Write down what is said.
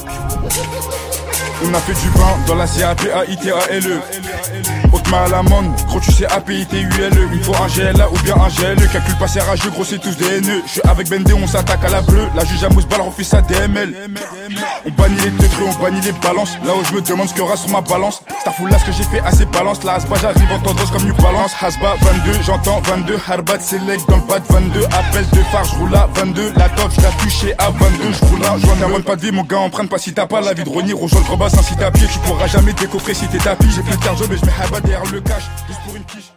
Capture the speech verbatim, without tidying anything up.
On a fait du vin dans la C A P A I T A L E. Haute-main à l'amende, gros tu sais A P I T U L E. Il me faut un G L A ou bien un G L E. Calcul passé rageux, gros c'est tous des haineux. Je suis avec Bendé, on s'attaque à la bleue. La juge à Mousbal refuse sa D M L. On bannit les teutreux, on bannit les balances. Là où je me demande ce qu'il y aura sur ma balance. Starful là ce que j'ai fait assez balance. La Hasba j'arrive en tendance comme New Balance. Hasba vingt-deux, j'entends vingt-deux. Harbat select dans le bas de vingt-deux. Appel de phare, je roule à vingt-deux. La top, je la touché à vingt-deux. Je roule à, j'en ai pas de vie, mon gars, emprunte pas si t'as pas la vie de Ronnie. Rejoins le gros bassin si t'as pied. Tu pourras jamais te décoffrer si t'es tapis. J'ai plus de cardio mais je mets Harbat derrière le cash. Juste pour une quiche.